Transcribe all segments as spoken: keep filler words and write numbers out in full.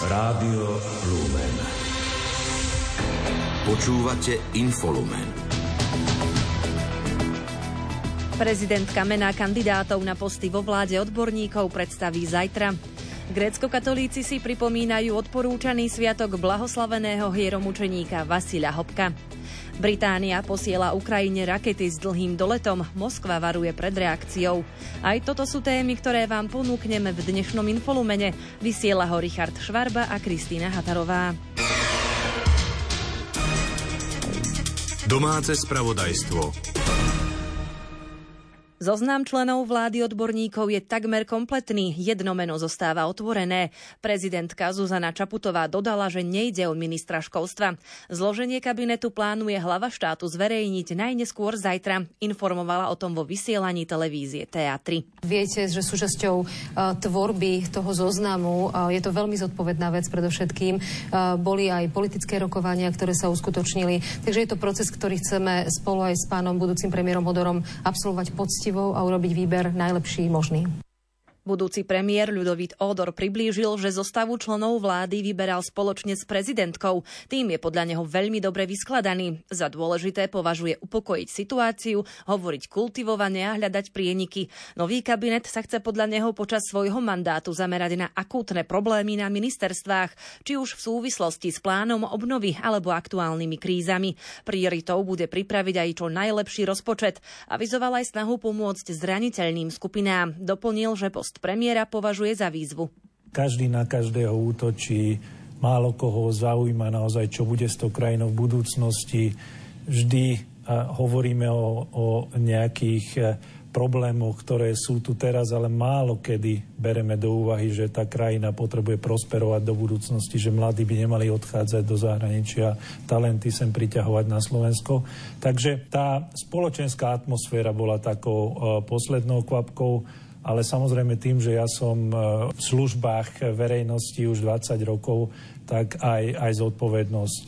Rádio Lumen. Počúvate Infolumen. Prezidentka mená kandidátov na posty vo vláde odborníkov predstaví zajtra. Grécko-katolíci si pripomínajú odporúčaný sviatok blahoslaveného hieromučeníka Vasila Hopka. Británia posiela Ukrajine rakety s dlhým doletom, Moskva varuje pred reakciou. Aj toto sú témy, ktoré vám ponúkneme v dnešnom Infolumene. Vysiela ho Richard Švarba a Kristýna Hatarová. Domáce spravodajstvo. Zoznam členov vlády odborníkov je takmer kompletný, jedno meno zostáva otvorené. Prezidentka Zuzana Čaputová dodala, že nejde o ministra školstva. Zloženie kabinetu plánuje hlava štátu zverejniť najneskôr zajtra. Informovala o tom vo vysielaní televízie té á tri. Viete, že súčasťou uh, tvorby toho zoznamu uh, je to veľmi zodpovedná vec predovšetkým. Uh, boli aj politické rokovania, ktoré sa uskutočnili. Takže je to proces, ktorý chceme spolu aj s pánom budúcim premiérom Hodorom absolvovať poctivo a urobiť výber najlepší možný. Budúci premiér Ľudovít Ódor priblížil, že zostavu členov vlády vyberal spoločne s prezidentkou. Tým je podľa neho veľmi dobre vyskladaný. Za dôležité považuje upokojiť situáciu, hovoriť kultivovane a hľadať prieniky. Nový kabinet sa chce podľa neho počas svojho mandátu zamerať na akútne problémy na ministerstvách, či už v súvislosti s plánom obnovy alebo aktuálnymi krízami. Prioritou bude pripraviť aj čo najlepší rozpočet. Avizoval aj snahu pomôcť zraniteľným skupinám. Doplnil, že post premiéra považuje za výzvu. Každý na každého útočí, málo koho zaujíma naozaj, čo bude s tou krajinou v budúcnosti. Vždy hovoríme o, o nejakých problémoch, ktoré sú tu teraz, ale málo kedy bereme do úvahy, že tá krajina potrebuje prosperovať do budúcnosti, že mladí by nemali odchádzať do zahraničia, talenty sem priťahovať na Slovensko. Takže tá spoločenská atmosféra bola takou uh, poslednou kvapkou, ale samozrejme tým, že ja som v službách verejnosti už dvadsať rokov, tak aj, aj zodpovednosť.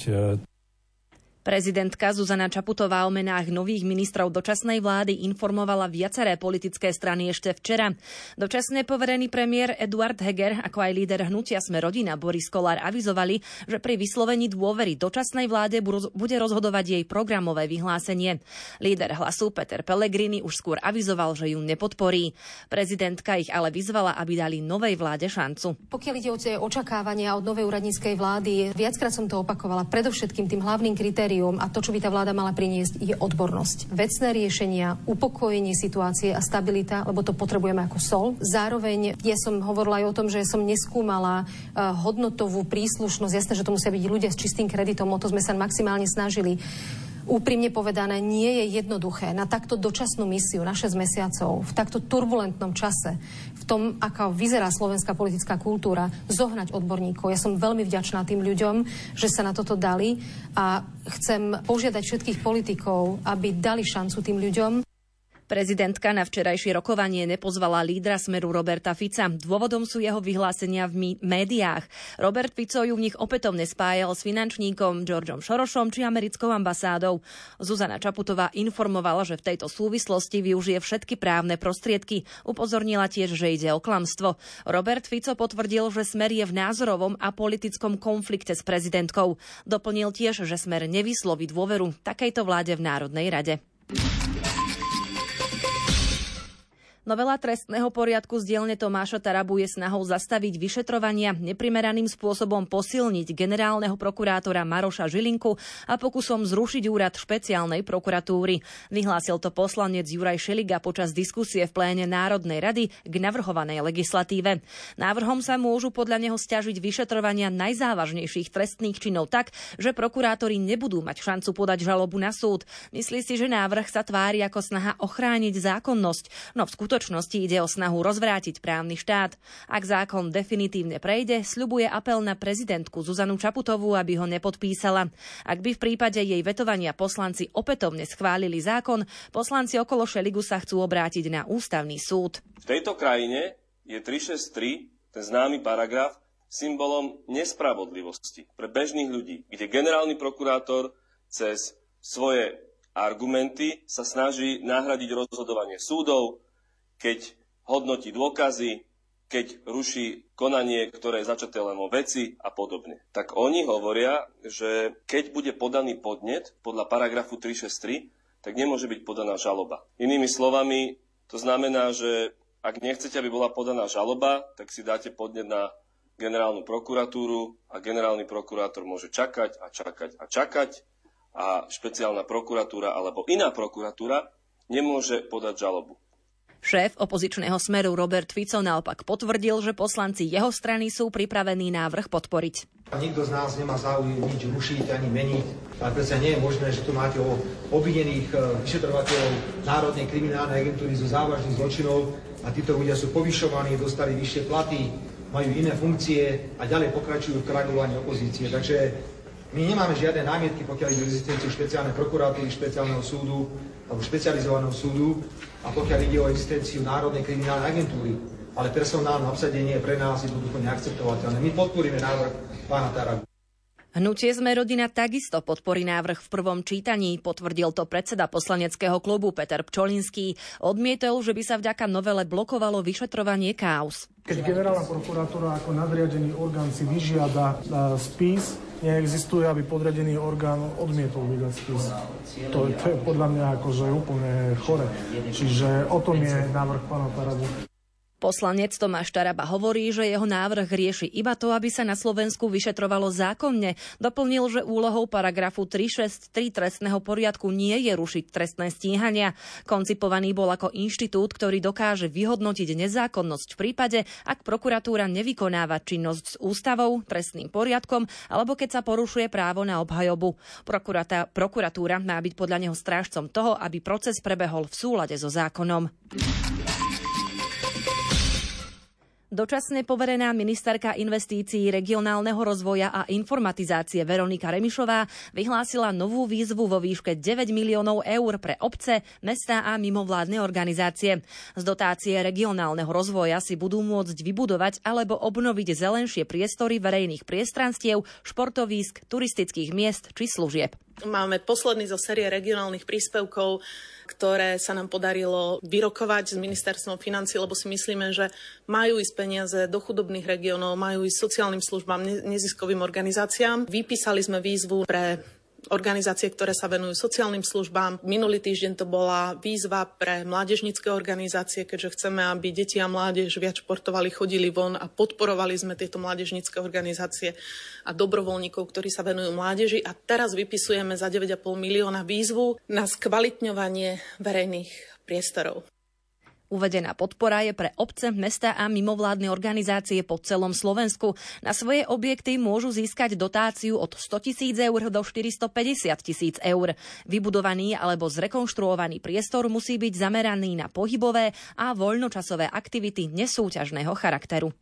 Prezidentka Zuzana Čaputová o menách nových ministrov dočasnej vlády informovala viaceré politické strany ešte včera. Dočasne poverený premiér Eduard Heger, ako aj líder hnutia Sme rodina Boris Kollár avizovali, že pri vyslovení dôvery dočasnej vláde bude rozhodovať jej programové vyhlásenie. Líder Hlasu Peter Pellegrini už skôr avizoval, že ju nepodporí. Prezidentka ich ale vyzvala, aby dali novej vláde šancu. Pokiaľ ide o tie očakávania od novej úradníckej vlády, viackrát som to opakovala, predovšetkým tým hlavným kritériom a to, čo by tá vláda mala priniesť, je odbornosť. Vecné riešenia, upokojenie situácie a stabilita, lebo to potrebujeme ako sol. Zároveň ja som hovorila aj o tom, že som neskúmala uh, hodnotovú príslušnosť. Jasné, že to musia byť ľudia s čistým kreditom, o to sme sa maximálne snažili. Úprimne povedané, nie je jednoduché na takto dočasnú misiu na šesť mesiacov, v takto turbulentnom čase, v tom, ako vyzerá slovenská politická kultúra, zohnať odborníkov. Ja som veľmi vďačná tým ľuďom, že sa na toto dali a chcem požiadať všetkých politikov, aby dali šancu tým ľuďom. Prezidentka na včerajšie rokovanie nepozvala lídra Smeru Roberta Fica. Dôvodom sú jeho vyhlásenia v médiách. Robert Fico ju v nich opätovne spájal s finančníkom Georgeom Sorosom či americkou ambasádou. Zuzana Čaputová informovala, že v tejto súvislosti využije všetky právne prostriedky. Upozornila tiež, že ide o klamstvo. Robert Fico potvrdil, že Smer je v názorovom a politickom konflikte s prezidentkou. Doplnil tiež, že Smer nevysloví dôveru takejto vláde v Národnej rade. Novela trestného poriadku z dielne Tomáša Tarabu je snahou zastaviť vyšetrovania, neprimeraným spôsobom posilniť generálneho prokurátora Maroša Žilinku a pokusom zrušiť úrad špeciálnej prokuratúry. Vyhlásil to poslanec Juraj Šeliga počas diskusie v pléne Národnej rady k navrhovanej legislatíve. Návrhom sa môžu podľa neho sťažiť vyšetrovania najzávažnejších trestných činov tak, že prokurátori nebudú mať šancu podať žalobu na súd. Myslí si, že návrh sa tvári ako snaha ochrániť zákonnosť, no v V skutočnosti ide o snahu rozvrátiť právny štát. Ak zákon definitívne prejde, sľubuje apel na prezidentku Zuzanu Čaputovú, aby ho nepodpísala. Ak by v prípade jej vetovania poslanci opätovne schválili zákon, poslanci okolo Šeligu sa chcú obrátiť na ústavný súd. V tejto krajine je tristošesťdesiattri, ten známy paragraf, symbolom nespravodlivosti pre bežných ľudí, kde generálny prokurátor cez svoje argumenty sa snaží nahradiť rozhodovanie súdov, keď hodnotí dôkazy, keď ruší konanie, ktoré je začaté len o veci a podobne. Tak oni hovoria, že keď bude podaný podnet podľa paragrafu tri šesť tri, tak nemôže byť podaná žaloba. Inými slovami, to znamená, že ak nechcete, aby bola podaná žaloba, tak si dáte podnet na generálnu prokuratúru a generálny prokurátor môže čakať a čakať a čakať a špeciálna prokuratúra alebo iná prokuratúra nemôže podať žalobu. Šéf opozičného Smeru Robert Fico naopak potvrdil, že poslanci jeho strany sú pripravení návrh podporiť. Nikto z nás nemá záujem nič rušiť ani meniť, ale predsa nie je možné, že tu máte o obvinených vyšetrovateľov Národnej kriminálnej agentúry zo závažných zločinov a títo ľudia sú povyšovaní, dostali vyššie platy, majú iné funkcie a ďalej pokračujú v kragulovaní opozície. Takže my nemáme žiadne námietky, pokiaľ ide o existenciu špeciálnej prokuratúry, špeciálneho súdu alebo špecializovaného súdu a pokiaľ ide o existenciu Národnej kriminálnej agentúry. Ale personálne obsadenie je pre nás jednoducho neakceptovateľné. My podporíme návrh pána Tarabu. Hnutie Sme rodina takisto podporí návrh v prvom čítaní, potvrdil to predseda poslaneckého klubu Peter Pčolinský. Odmietol, že by sa vďaka novele blokovalo vyšetrovanie káuz. Keď generálna prokuratúra ako nadriadený orgán si vyžiada spis, neexistuje, aby podriadený orgán odmietol vydať spis. To, to je podľa mňa akože úplne chore. Čiže o tom je návrh pána Tarabu. Poslanec Tomáš Taraba hovorí, že jeho návrh rieši iba to, aby sa na Slovensku vyšetrovalo zákonne. Doplnil, že úlohou paragrafu tri šesť tri trestného poriadku nie je rušiť trestné stíhania. Koncipovaný bol ako inštitút, ktorý dokáže vyhodnotiť nezákonnosť v prípade, ak prokuratúra nevykonáva činnosť s ústavou, trestným poriadkom alebo keď sa porušuje právo na obhajobu. Prokuratúra má byť podľa neho strážcom toho, aby proces prebehol v súlade so zákonom. Dočasne poverená ministerka investícií, regionálneho rozvoja a informatizácie Veronika Remišová vyhlásila novú výzvu vo výške deväť miliónov eur pre obce, mestá a mimovládne organizácie. Z dotácie regionálneho rozvoja si budú môcť vybudovať alebo obnoviť zelenšie priestory verejných priestranstiev, športovísk, turistických miest či služieb. Máme posledný zo série regionálnych príspevkov, ktoré sa nám podarilo vyrokovať s ministerstvom financií, lebo si myslíme, že majú ísť peniaze do chudobných regiónov, majú ísť sociálnym službám, neziskovým organizáciám. Vypísali sme výzvu pre organizácie, ktoré sa venujú sociálnym službám. Minulý týždeň to bola výzva pre mládežnícke organizácie, keďže chceme, aby deti a mládež viac športovali, chodili von a podporovali sme tieto mládežnícke organizácie a dobrovoľníkov, ktorí sa venujú mládeži. A teraz vypisujeme za deväť a pol milióna výzvu na skvalitňovanie verejných priestorov. Uvedená podpora je pre obce, mestá a mimovládne organizácie po celom Slovensku. Na svoje objekty môžu získať dotáciu od sto tisíc eur do štyristopäťdesiat tisíc eur. Vybudovaný alebo zrekonštruovaný priestor musí byť zameraný na pohybové a voľnočasové aktivity nesúťažného charakteru.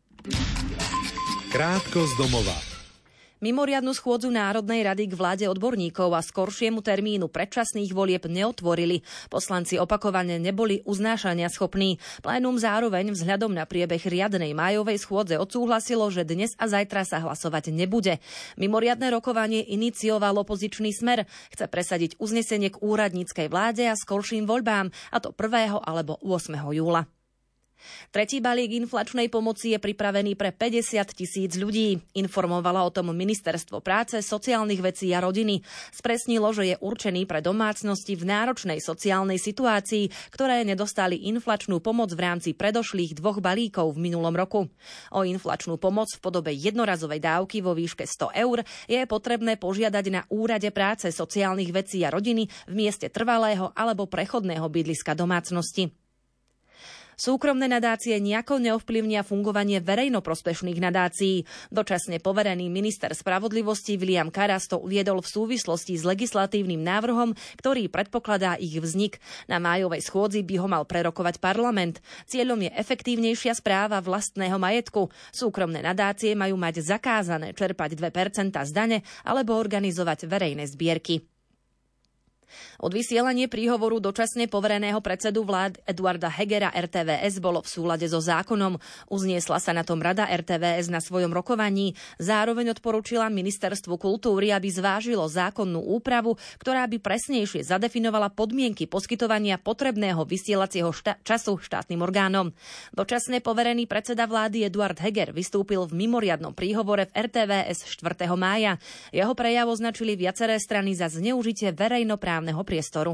Krátko z domova. Mimoriadnu schôdzu Národnej rady k vláde odborníkov a skoršiemu termínu predčasných volieb neotvorili. Poslanci opakovane neboli uznášania schopní. Plénum zároveň vzhľadom na priebeh riadnej májovej schôdze odsúhlasilo, že dnes a zajtra sa hlasovať nebude. Mimoriadne rokovanie inicioval opozičný Smer. Chce presadiť uznesenie k úradníckej vláde a skorším voľbám, a to prvého alebo ôsmeho júla. Tretí balík inflačnej pomoci je pripravený pre päťdesiat tisíc ľudí. Informovalo o tom Ministerstvo práce, sociálnych vecí a rodiny. Spresnilo, že je určený pre domácnosti v náročnej sociálnej situácii, ktoré nedostali inflačnú pomoc v rámci predošlých dvoch balíkov v minulom roku. O inflačnú pomoc v podobe jednorazovej dávky vo výške sto eur je potrebné požiadať na Úrade práce, sociálnych vecí a rodiny v mieste trvalého alebo prechodného bydliska domácnosti. Súkromné nadácie nejako neovplyvnia fungovanie verejnoprospešných nadácií. Dočasne poverený minister spravodlivosti William Karas to uviedol v súvislosti s legislatívnym návrhom, ktorý predpokladá ich vznik. Na májovej schôdzi by ho mal prerokovať parlament. Cieľom je efektívnejšia správa vlastného majetku. Súkromné nadácie majú mať zakázané čerpať dve percentá z dane alebo organizovať verejné zbierky. Odvysielanie príhovoru dočasne povereného predsedu vlád Eduarda Hegera er té vé es bolo v súlade so zákonom. Uzniesla sa na tom rada er té vé es na svojom rokovaní. Zároveň odporúčila ministerstvu kultúry, aby zvážilo zákonnú úpravu, ktorá by presnejšie zadefinovala podmienky poskytovania potrebného vysielacieho šta- času štátnym orgánom. Dočasne poverený predseda vlády Eduard Heger vystúpil v mimoriadnom príhovore v er té vé es štvrtého mája. Jeho prejav označili viaceré strany za zneužitie verejnoprávneho priestoru.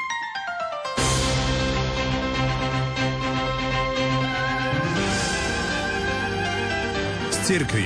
Z cirkvi.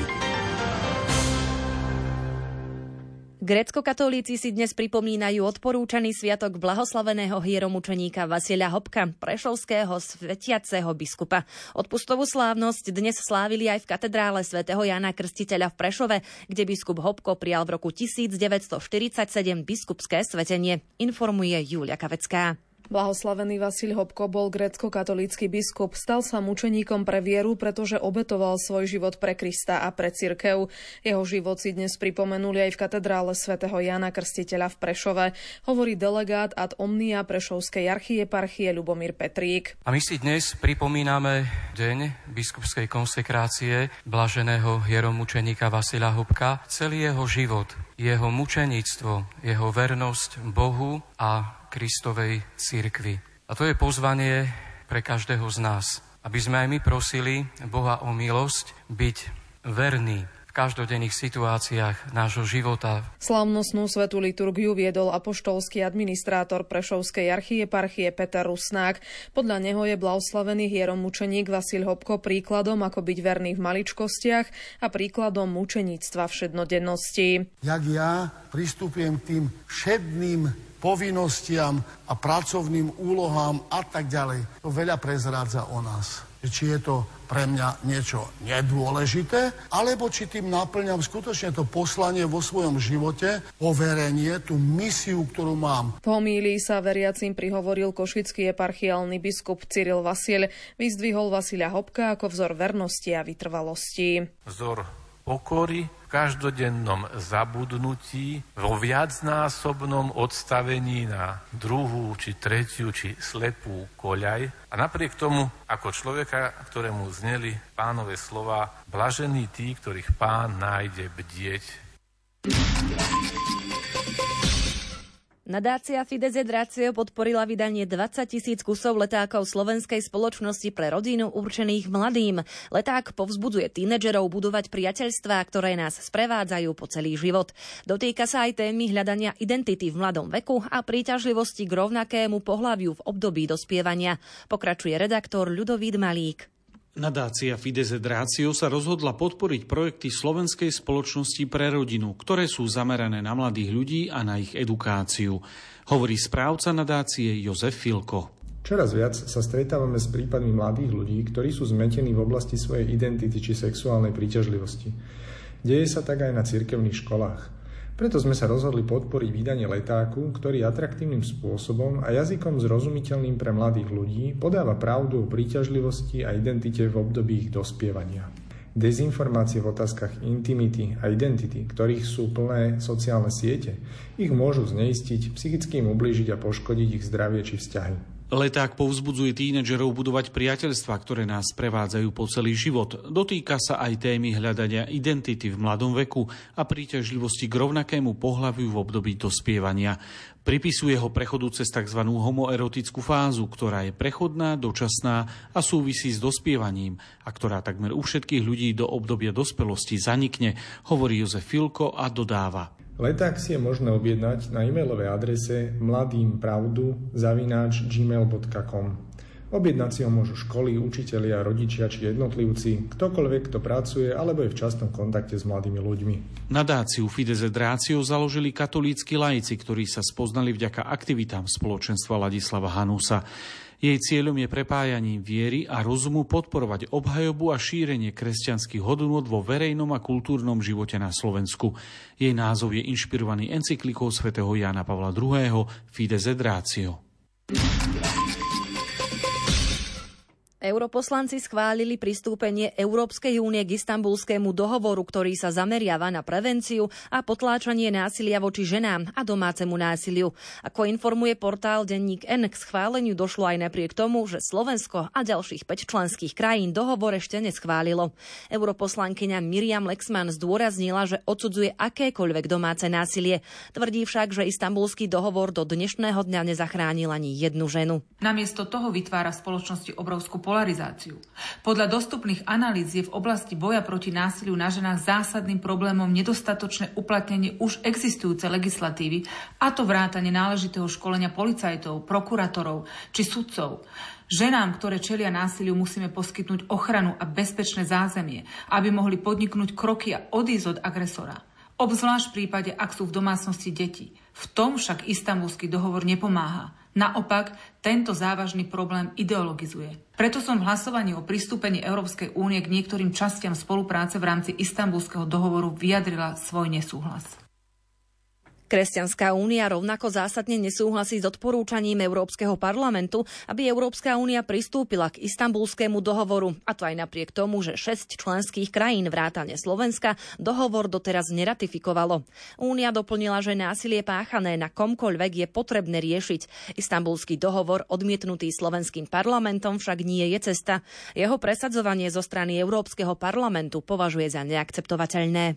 Gréckokatolíci si dnes pripomínajú odporúčaný sviatok blahoslaveného hieromučeníka Vasila Hopka, prešovského svetiaceho biskupa. Odpustovú slávnosť dnes slávili aj v katedrále svätého Jána Krstiteľa v Prešove, kde biskup Hopko prijal v roku devätnásťstoštyridsaťsedem biskupské svetenie, informuje Júlia Kavecká. Blahoslavený Vasil Hopko bol grécko-katolícky biskup. Stal sa mučeníkom pre vieru, pretože obetoval svoj život pre Krista a pre cirkev. Jeho život si dnes pripomenuli aj v katedrále svätého Jána Krstiteľa v Prešove, hovorí delegát ad omnia Prešovskej archieparchie Ľubomír Petrík. A my si dnes pripomíname deň biskupskej konsekrácie blaženého hieromučeníka Vasila Hopka. Celý jeho život, jeho mučeníctvo, jeho vernosť Bohu a Kristovej cirkvi. A to je pozvanie pre každého z nás, aby sme aj my prosili Boha o milosť byť verní v každodenných situáciách nášho života. Slávnostnú svätú liturgiu viedol apoštolský administrátor Prešovskej archieparchie Peter Rusnák. Podľa neho je blahoslavený hieromučeník Vasil Hopko príkladom, ako byť verný v maličkostiach a príkladom mučeníctva všednodennosti. Jak ja pristupujem k tým všedným povinnostiam a pracovným úlohám a tak ďalej. To veľa prezrádza o nás. Či je to pre mňa niečo nedôležité, alebo či tým naplňam skutočne to poslanie vo svojom živote, poverenie, tú misiu, ktorú mám. V homílii sa veriacim prihovoril košický eparchiálny biskup Cyril Vasil. Vyzdvihol Vasila Hopka ako vzor vernosti a vytrvalosti. Vzor pokory v každodennom zabudnutí, vo viacnásobnom odstavení na druhú, či tretiu, či slepú koľaj. A napriek tomu, ako človeka, ktorému zneli Pánove slova, blažení tí, ktorých Pán nájde bdieť. Nadácia Fides et Ratio podporila vydanie dvadsať tisíc kusov letákov Slovenskej spoločnosti pre rodinu určených mladým. Leták povzbudzuje tínedžerov budovať priateľstvá, ktoré nás sprevádzajú po celý život. Dotýka sa aj témy hľadania identity v mladom veku a príťažlivosti k rovnakému pohlaviu v období dospievania. Pokračuje redaktor Ľudovít Malík. Nadácia Fides et Ratio sa rozhodla podporiť projekty Slovenskej spoločnosti pre rodinu, ktoré sú zamerané na mladých ľudí a na ich edukáciu. Hovorí správca nadácie Jozef Filko. Čoraz viac sa stretávame s prípadmi mladých ľudí, ktorí sú zmetení v oblasti svojej identity či sexuálnej príťažlivosti. Deje sa tak aj na cirkevných školách. Preto sme sa rozhodli podporiť vydanie letáku, ktorý atraktívnym spôsobom a jazykom zrozumiteľným pre mladých ľudí podáva pravdu o príťažlivosti a identite v období ich dospievania. Dezinformácie v otázkach intimity a identity, ktorých sú plné sociálne siete, ich môžu zneistiť, psychicky im ublížiť a poškodiť ich zdravie či vzťahy. Leták povzbudzuje tínedžerov budovať priateľstvá, ktoré nás prevádzajú po celý život. Dotýka sa aj témy hľadania identity v mladom veku a príťažlivosti k rovnakému pohlaviu v období dospievania. Pripisuje ho prechodu cez tzv. Homoerotickú fázu, ktorá je prechodná, dočasná a súvisí s dospievaním a ktorá takmer u všetkých ľudí do obdobia dospelosti zanikne, hovorí Jozef Filko a dodáva. Leták si je možné objednať na e-mailovej adrese mladýmpravdu zavináč gmail bodka com. Objednať si ho môžu školy, učitelia, rodičia či jednotlivci, ktokoľvek, kto pracuje alebo je v častom kontakte s mladými ľuďmi. Nadáciu Fides et Ratio založili katolícki laici, ktorí sa spoznali vďaka aktivitám spoločenstva Ladislava Hanusa. Jej cieľom je prepájaním viery a rozumu podporovať obhajobu a šírenie kresťanských hodnôt vo verejnom a kultúrnom živote na Slovensku. Jej názov je inšpirovaný encyklikou svätého Jána Pavla druhého. Fides et Ratio. Europoslanci schválili pristúpenie Európskej únie k Istanbulskému dohovoru, ktorý sa zameriava na prevenciu a potláčanie násilia voči ženám a domácemu násiliu. Ako informuje portál Denník N, k schváleniu došlo aj napriek tomu, že Slovensko a ďalších päť členských krajín dohovor ešte neschválilo. Europoslankyňa Miriam Lexman zdôraznila, že odsudzuje akékoľvek domáce násilie. Tvrdí však, že Istanbulský dohovor do dnešného dňa nezachránil ani jednu ženu. Namiesto toho vytvára v spoločnosti obrovskú polarizáciu. Podľa dostupných analýz je v oblasti boja proti násiliu na ženách zásadným problémom nedostatočné uplatnenie už existujúcej legislatívy, a to vrátane náležitého školenia policajtov, prokurátorov či sudcov. Ženám, ktoré čelia násiliu, musíme poskytnúť ochranu a bezpečné zázemie, aby mohli podniknúť kroky a odísť od agresora. Obzvlášť v prípade, ak sú v domácnosti deti. V tom však Istanbulský dohovor nepomáha. Naopak, tento závažný problém ideologizuje. Preto som v hlasovaní o pristúpení Európskej únie k niektorým častiam spolupráce v rámci Istanbulského dohovoru vyjadrila svoj nesúhlas. Kresťanská únia rovnako zásadne nesúhlasí s odporúčaním Európskeho parlamentu, aby Európska únia pristúpila k Istanbulskému dohovoru, a to aj napriek tomu, že šesť členských krajín vrátane Slovenska dohovor doteraz neratifikovalo. Únia doplnila, že násilie páchané na komkoľvek je potrebné riešiť. Istanbulský dohovor odmietnutý slovenským parlamentom však nie je cesta. Jeho presadzovanie zo strany Európskeho parlamentu považuje za neakceptovateľné.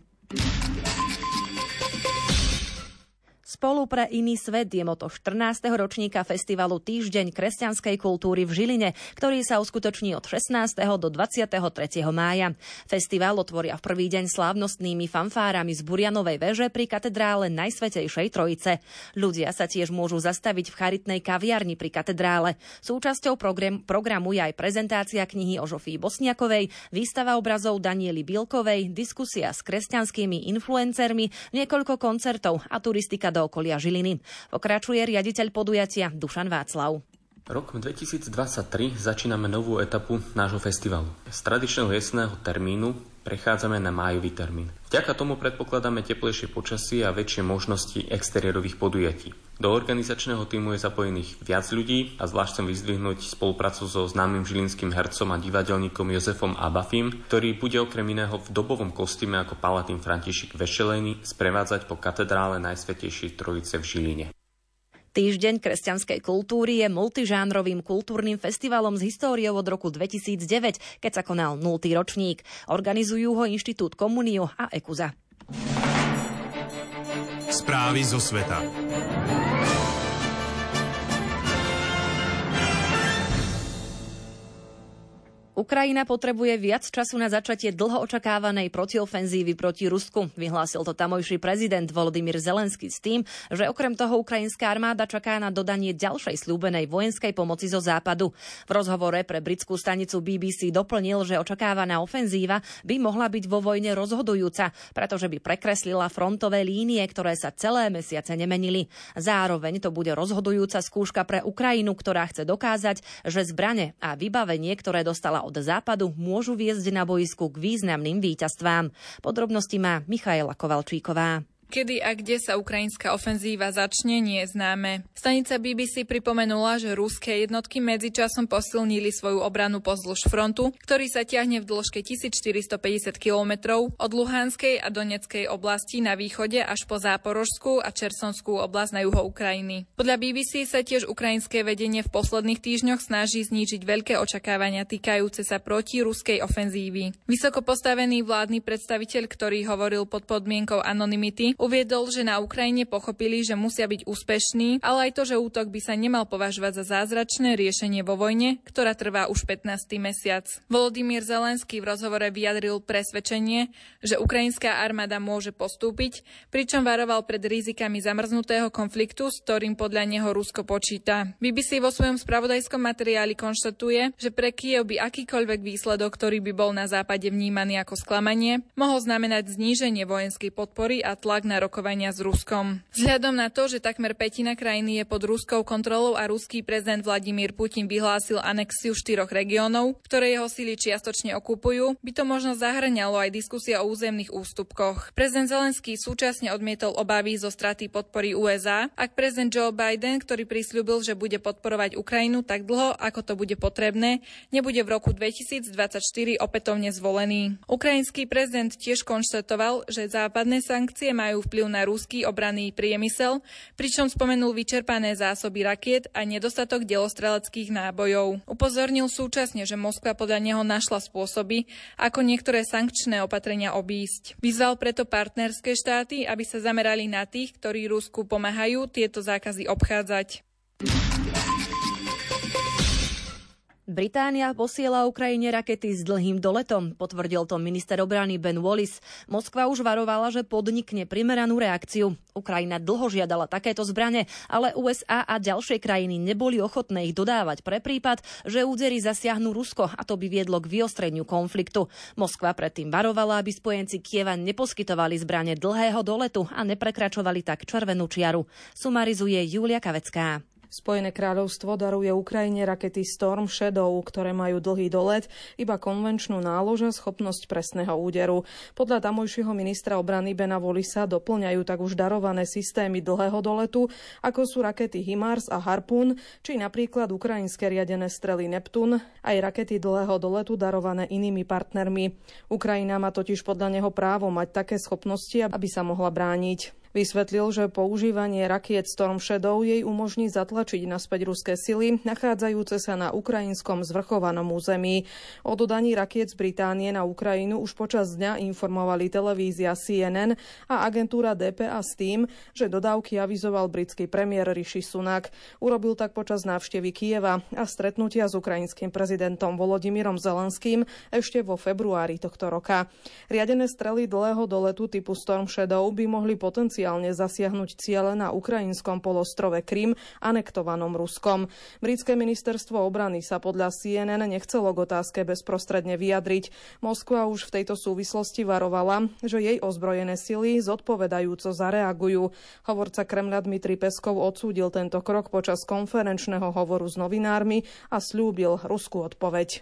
Spolu pre iný svet je moto štrnásteho ročníka festivalu Týždeň kresťanskej kultúry v Žiline, ktorý sa uskutoční od šestnásteho do dvadsiateho tretieho mája. Festival otvoria v prvý deň slávnostnými fanfárami z Burianovej veže pri katedrále Najsvätejšej Trojice. Ľudia sa tiež môžu zastaviť v charitnej kaviarni pri katedrále. Súčasťou program, programu je aj prezentácia knihy o Žofii Bosniakovej, výstava obrazov Daniely Bielkovej, diskusia s kresťanskými influencermi, niekoľko koncertov a turistika do okolia Žiliny. Pokračuje riaditeľ podujatia Dušan Václav. Rok dvetisícdvadsaťtri začíname novú etapu nášho festivalu. Z tradičného jesného termínu prechádzame na májový termín. Vďaka tomu predpokladáme teplejšie počasie a väčšie možnosti exteriérových podujatí. Do organizačného týmu je zapojených viac ľudí a zvlášť chcem vyzdvihnúť spoluprácu so známym žilinským hercom a divadelníkom Jozefom Abafim, ktorý bude okrem iného v dobovom kostýme ako Palatín František Vešelejný sprevádzať po katedrále Najsvätejšej Trojice v Žiline. Týždeň kresťanskej kultúry je multižánrovým kultúrnym festivalom s históriou od roku dvetisícdeväť, keď sa konal nultý ročník. Organizujú ho Inštitút Komunio a Ekuza. Správy zo sveta. Ukrajina potrebuje viac času na začatie dlho očakávanej protiofenzívy proti Rusku. Vyhlásil to tamojší prezident Volodymyr Zelenský s tým, že okrem toho ukrajinská armáda čaká na dodanie ďalšej sľúbenej vojenskej pomoci zo západu. V rozhovore pre britskú stanicu bé bé cé doplnil, že očakávaná ofenzíva by mohla byť vo vojne rozhodujúca, pretože by prekreslila frontové línie, ktoré sa celé mesiace nemenili. Zároveň to bude rozhodujúca skúška pre Ukrajinu, ktorá chce dokázať, že zbrane a vybavenie, ktoré dostala od západu, môžu viesť na bojisku k významným víťazstvám. Podrobnosti má Michaela Kovalčíková. Kedy a kde sa ukrajinská ofenzíva začne, nie je známe. Stanica bé bé cé pripomenula, že ruské jednotky medzičasom posilnili svoju obranu pozdĺž frontu, ktorý sa ťahne v dĺžke tisícštyristopäťdesiat kilometrov od Luhanskej a Donetskej oblasti na východe až po Záporožskú a Čersonskú oblasť na juho Ukrajiny. Podľa bé bé cé sa tiež ukrajinské vedenie v posledných týždňoch snaží znížiť veľké očakávania týkajúce sa proti ruskej ofenzívy. Vysoko postavený vládny predstaviteľ, ktorý hovoril pod podmienkou anonymity, uviedol, že na Ukrajine pochopili, že musia byť úspešní, ale aj to, že útok by sa nemal považovať za zázračné riešenie vo vojne, ktorá trvá už pätnásty mesiac. Volodymyr Zelenský v rozhovore vyjadril presvedčenie, že ukrajinská armáda môže postúpiť, pričom varoval pred rizikami zamrznutého konfliktu, s ktorým podľa neho Rusko počíta. bé bé cé vo svojom spravodajskom materiáli konštatuje, že pre Kyjev by akýkoľvek výsledok, ktorý by bol na západe vnímaný ako sklamanie, mohol znamenať zníženie vojenskej podpory a tlak na rokovania s Ruskom. Vzhľadom na to, že takmer pätina krajiny je pod ruskou kontrolou a ruský prezident Vladimír Putin vyhlásil anexiu štyroch regiónov, ktoré jeho sily čiastočne okupujú, by to možno zahŕňalo aj diskusia o územných ústupkoch. Prezident Zelenský súčasne odmietol obavy zo straty podpory ú es á, ak prezident Joe Biden, ktorý prisľúbil, že bude podporovať Ukrajinu tak dlho, ako to bude potrebné, nebude v roku dvetisícdvadsaťštyri opätovne zvolený. Ukrajinský prezident tiež konštatoval, že západné sankcie majú vplyv na ruský obranný priemysel, pričom spomenul vyčerpané zásoby rakiet a nedostatok delostreleckých nábojov. Upozornil súčasne, že Moskva podľa neho našla spôsoby, ako niektoré sankčné opatrenia obísť. Vyzval preto partnerské štáty, aby sa zamerali na tých, ktorí Rusku pomáhajú tieto zákazy obchádzať. Británia posiela Ukrajine rakety s dlhým doletom, potvrdil to minister obrany Ben Wallace. Moskva už varovala, že podnikne primeranú reakciu. Ukrajina dlho žiadala takéto zbrane, ale ú es á a ďalšie krajiny neboli ochotné ich dodávať pre prípad, že údery zasiahnu Rusko a to by viedlo k vyostreniu konfliktu. Moskva predtým varovala, aby spojenci Kieva neposkytovali zbrane dlhého doletu a neprekračovali tak červenú čiaru. Sumarizuje Julia Kavecká. Spojené kráľovstvo daruje Ukrajine rakety Storm Shadow, ktoré majú dlhý dolet, iba konvenčnú nálož a schopnosť presného úderu. Podľa tamojšieho ministra obrany Bena Wallisa doplňajú tak už darované systémy dlhého doletu, ako sú rakety HIMARS a Harpoon, či napríklad ukrajinské riadené strely Neptun, aj rakety dlhého doletu darované inými partnermi. Ukrajina má totiž podľa neho právo mať také schopnosti, aby sa mohla brániť. Vysvetlil, že používanie rakiet Storm Shadow jej umožní zatlačiť naspäť ruské sily, nachádzajúce sa na ukrajinskom zvrchovanom území. O dodaní rakiet z Británie na Ukrajinu už počas dňa informovali televízia C N N a agentúra D P A s tým, že dodávky avizoval britský premiér Rishi Sunak. Urobil tak počas návštevy Kieva a stretnutia s ukrajinským prezidentom Volodymyrom Zelenským ešte vo februári tohto roka. Riadené strely dlhého doletu typu Storm Shadow by mohli potenciálne zasiahnuť ciele na ukrajinskom polostrove Krym, anektovanom Ruskom. Britské ministerstvo obrany sa podľa C N N nechcelo k otázke bezprostredne vyjadriť. Moskva už v tejto súvislosti varovala, že jej ozbrojené sily zodpovedajúco zareagujú. Hovorca Kremľa Dmitrij Peskov odsúdil tento krok počas konferenčného hovoru s novinármi a sľúbil ruskú odpoveď.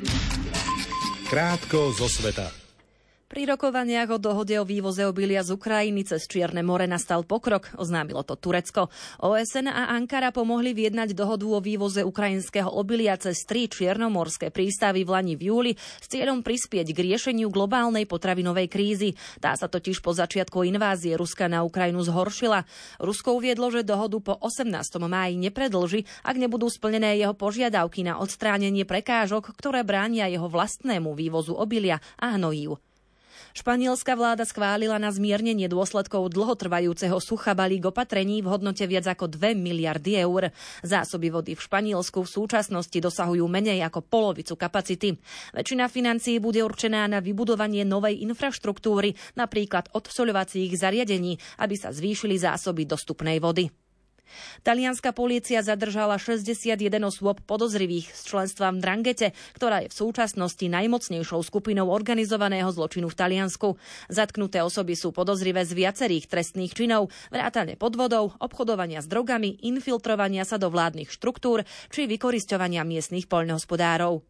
Krátko zo sveta. Pri rokovaniach o dohode o vývoze obilia z Ukrajiny cez Čierne more nastal pokrok, oznámilo to Turecko. ó es en a Ankara pomohli vyjednať dohodu o vývoze ukrajinského obilia cez tri čiernomorské prístavy v lani v júli s cieľom prispieť k riešeniu globálnej potravinovej krízy. Tá sa totiž po začiatku invázie Ruska na Ukrajinu zhoršila. Rusko uviedlo, že dohodu po osemnásteho máji nepredĺži, ak nebudú splnené jeho požiadavky na odstránenie prekážok, ktoré bránia jeho vlastnému vývozu obilia a hnojív. Španielská vláda schválila na zmiernenie dôsledkov dlhotrvajúceho sucha balík opatrení v hodnote viac ako dve miliardy eur. Zásoby vody v Španielsku v súčasnosti dosahujú menej ako polovicu kapacity. Väčšina financií bude určená na vybudovanie novej infraštruktúry, napríklad odsoľovacích zariadení, aby sa zvýšili zásoby dostupnej vody. Talianska polícia zadržala šesťdesiatjeden osôb podozrivých z členstva v Ndranghete, ktorá je v súčasnosti najmocnejšou skupinou organizovaného zločinu v Taliansku. Zatknuté osoby sú podozrivé z viacerých trestných činov, vrátane podvodov, obchodovania s drogami, infiltrovania sa do vládnych štruktúr či vykorisťovania miestnych poľnohospodárov.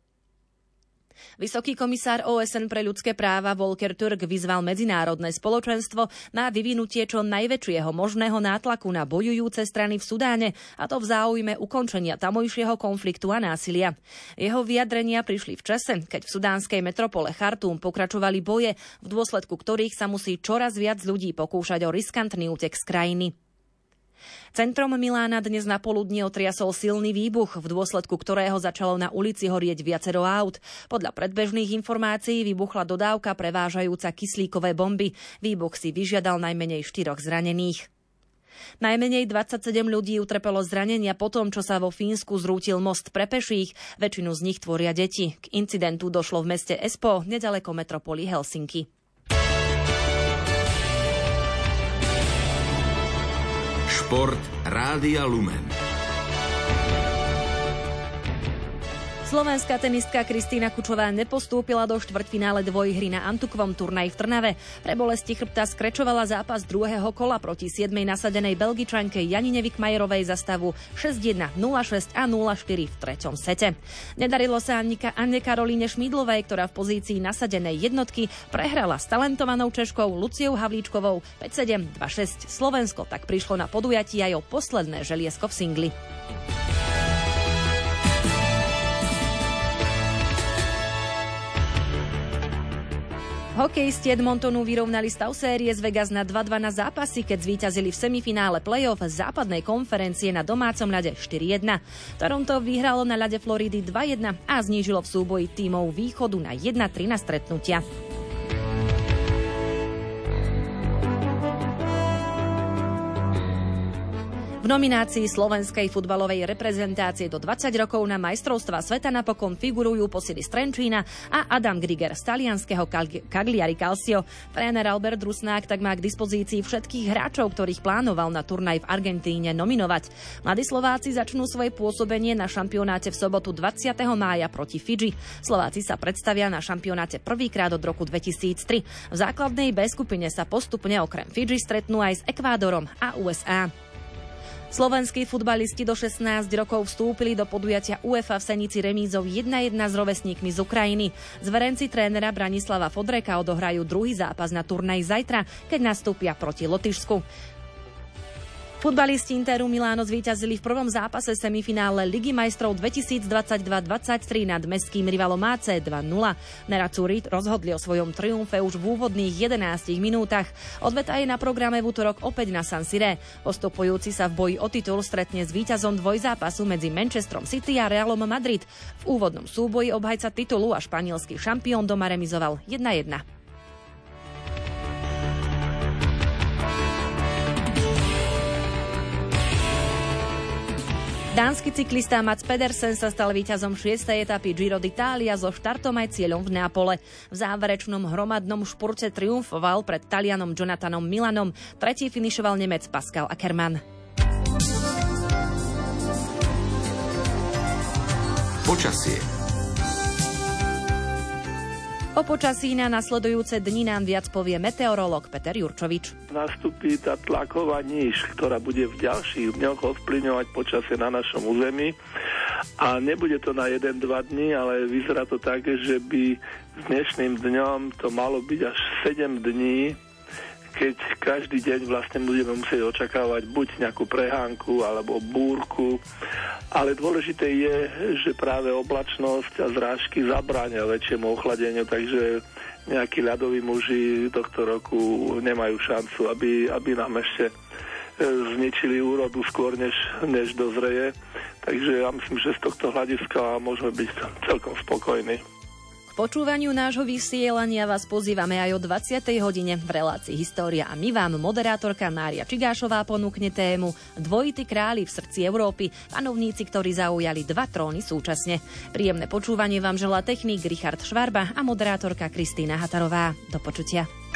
Vysoký komisár ó es en pre ľudské práva Volker Türk vyzval medzinárodné spoločenstvo na vyvinutie čo najväčšieho možného nátlaku na bojujúce strany v Sudáne, a to v záujme ukončenia tamojšieho konfliktu a násilia. Jeho vyjadrenia prišli v čase, keď v sudánskej metropole Chartúm pokračovali boje, v dôsledku ktorých sa musí čoraz viac ľudí pokúšať o riskantný útek z krajiny. Centrom Milána dnes na poludnie otriasol silný výbuch, v dôsledku ktorého začalo na ulici horieť viacero aut. Podľa predbežných informácií vybuchla dodávka prevážajúca kyslíkové bomby. Výbuch si vyžiadal najmenej štyroch zranených. Najmenej dvadsaťsedem ľudí utrpelo zranenia po tom, čo sa vo Fínsku zrútil most pre peších. Väčšinu z nich tvoria deti. K incidentu došlo v meste Espoo, nedaleko metropoly Helsinki. Šport Rádia Lumen. Slovenská tenistka Kristína Kučová nepostúpila do štvrťfinále dvojhry na Antukovom turnaji v Trnave. Pre bolesti chrbta skrečovala zápas druhého kola proti siedmej nasadenej Belgičanke Janine Vikmajerovej za stavu šesť jedna, nula šesť a nula štyri v treťom sete. Nedarilo sa Annika Anne Karolíne Šmídlovej, ktorá v pozícii nasadenej jednotky prehrala s talentovanou Češkou Luciou Havlíčkovou päť sedem, dva šesť. Slovensko tak prišlo na podujatí aj o posledné želiesko v singli. Hokejisti Edmontonu vyrovnali stav série z Vegas na dva dva na zápasy, keď zvíťazili v semifinále play-off západnej konferencie na domácom ľade štyri jedna. Toronto vyhralo na ľade Floridy dva jedna a znížilo v súboji tímov východu na jedna tri na stretnutia. V nominácii slovenskej futbalovej reprezentácie do dvadsať rokov na majstrovstvá sveta napokon figurujú posily z Trenčína a Adam Griger z talianskeho Cagliari Calcio. Tréner Albert Rusnák tak má k dispozícii všetkých hráčov, ktorých plánoval na turnaj v Argentíne nominovať. Mladí Slováci začnú svoje pôsobenie na šampionáte v sobotu dvadsiateho mája proti Fidži. Slováci sa predstavia na šampionáte prvýkrát od roku dvetisíctri. V základnej B skupine sa postupne okrem Fidži stretnú aj s Ekvádorom a U S A. Slovenskí futbalisti do šestnásť rokov vstúpili do podujatia UEFA v Senici remízou jedna jedna s rovesníkmi z Ukrajiny. Zverenci trénera Branislava Fodreka odohrajú druhý zápas na turnaj zajtra, keď nastúpia proti Lotyšsku. Futbalisti Interu Miláno zvíťazili v prvom zápase semifinále Ligy majstrov dvetisícdvadsaťdva dvadsaťtri nad mestským rivalom á cé dva nula. Nerazzurri rozhodli o svojom triumfe už v úvodných jedenástich minútach. Odveta je na programe v útorok opäť na San Siré. Postupujúci sa v boji o titul stretne s víťazom dvojzápasu medzi Manchesterom City a Realom Madrid. V úvodnom súboji obhajca titulu a španielský šampión doma remizoval jedna jedna. Dánsky cyklista Mats Pedersen sa stal víťazom šiestej etapy Giro d'Italia so štartom aj cieľom v Neapole. V záverečnom hromadnom športe triumfoval pred Talianom Jonathanom Milanom. Tretí finišoval Nemec Pascal Ackermann. Počasie. O počasí na nasledujúce dni nám viac povie meteorológ Peter Jurčovič. Nastupí tá tlaková níž, ktorá bude v ďalších dňoch ovplyvňovať počasie na našom území. A nebude to na jeden dva dní, ale vyzerá to tak, že by s dnešným dňom to malo byť až sedem dní, keď každý deň vlastne budeme musieť očakávať buď nejakú prehánku alebo búrku. Ale dôležité je, že práve oblačnosť a zrážky zabránia väčšiemu ochladeniu, takže nejakí ľadoví muži tohto roku nemajú šancu, aby, aby nám ešte zničili úrodu skôr, než, než dozreje. Takže ja myslím, že z tohto hľadiska môžeme byť celkom spokojní. K počúvaniu nášho vysielania vás pozývame aj o dvadsiatej hodine v relácii História a my vám moderátorka Mária Čigášová ponúkne tému Dvojití králi v srdci Európy, panovníci, ktorí zaujali dva tróny súčasne. Príjemné počúvanie vám želá technik Richard Švarba a moderátorka Kristína Hatarová. Do počutia.